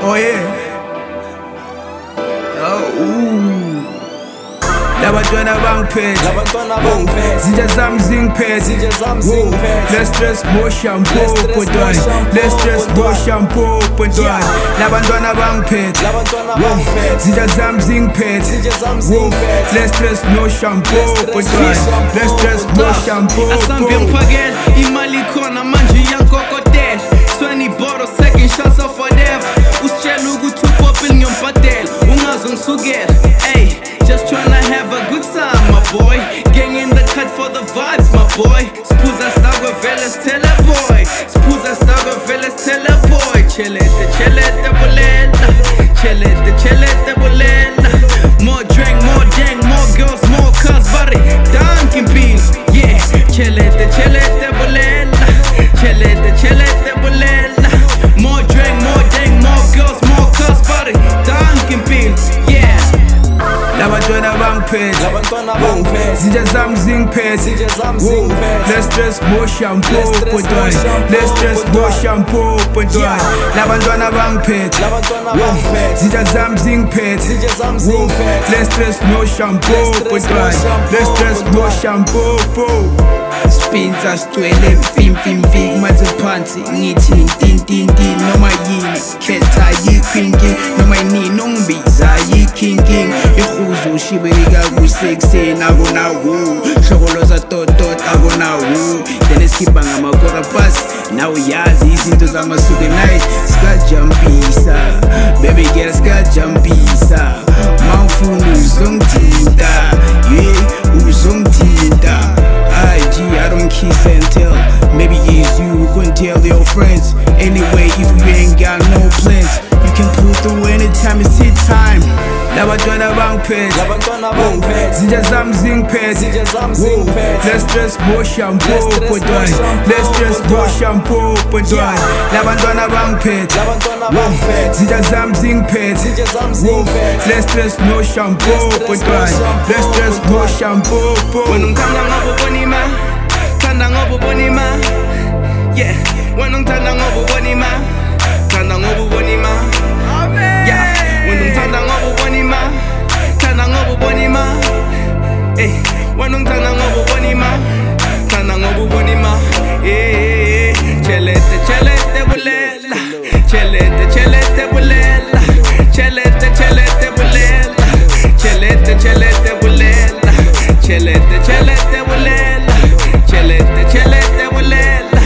Oh yeah. Ooh. Labantwana bangiphethe zinja zami zingiphethe let's dress more shampoo bantwana let's dress more shampoo bantwana labantwana bangiphethe zinja zami zingiphethe let's dress more shampoo bantwana let's dress more shampoo asambe ngiphakela imali khona manje iyankokotela 20 bottles taking shots off whatever usitshela ukuthi upopile ngiyombhadela ungazongisukela ay just tryna have a good time my boy gang in the cut for the vibes my boy Spuza stagwe vele stella boy Spuza stagwe vele stella boy Chelete bulela Chelete bulela More drink, more gang, more girls, more cars Bari, dankin pil Yeah, chelete bulela Chelete bulela More drink, more gang, more girls, more cars Bari, dankin pil Yeah labantwana bangiphethe zinja zami zingiphethe let's dress more shampoo bantwana let's dress more shampoo bantwana labantwana bangiphethe zinja zami zingiphethe let's dress more shampoo bantwana let's dress more shampoo Spinza sitwele mfimfimfi kumaze phansi ngithi ntintinti noma yini khetha yikhwinking noma yini ongibiza yikhinking ihuzo ushibeka kusekuseni akunawo hlokoloza totot akunawo then esikhipha ngamakora pasi nawe yazi izinto zamasuke night sikajampisa baby girl sikajampisa mawufuna uzongithinta yeah uzongithinta I don't kiss and tell. Maybe it's you who couldn't tell your friends. Anyway, if you ain't got no plans, you can pull through anytime it's hit time. labantwana bangiphethe zinja zami zingiphethe let's dress more shampoo bantwana let's dress more shampoo bantwana labantwana bangiphethe zinja zami zingiphethe let's dress more shampoo bantwana let's dress more shampoo wena ngithanda ngoba ubona imali thanda ngoba ubona imali yeah wena ngithanda ngoba ubona imali thanda ngoba ubona imali yeah wena ngithanda ngoba ubona imali thanda ngoba ubona imali eh wena ngithanda ngoba ubona imali thanda ngoba ubona imali eh chelete bulela chelete bulela chelete bulela chelete bulela chelete bulela chelete bulela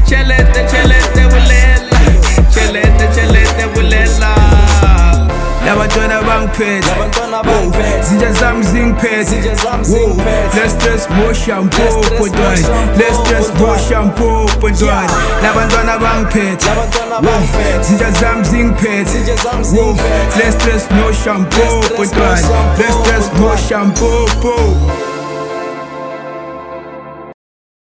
chelete bulela labantwana bangiphethe zinja zami zingiphethe let's dress more shampoo bantwana let's dress more shampoo bantwana labantwana bangiphethe zinja zami zingiphethe let's dress more shampoo bantwana let's dress more shampoo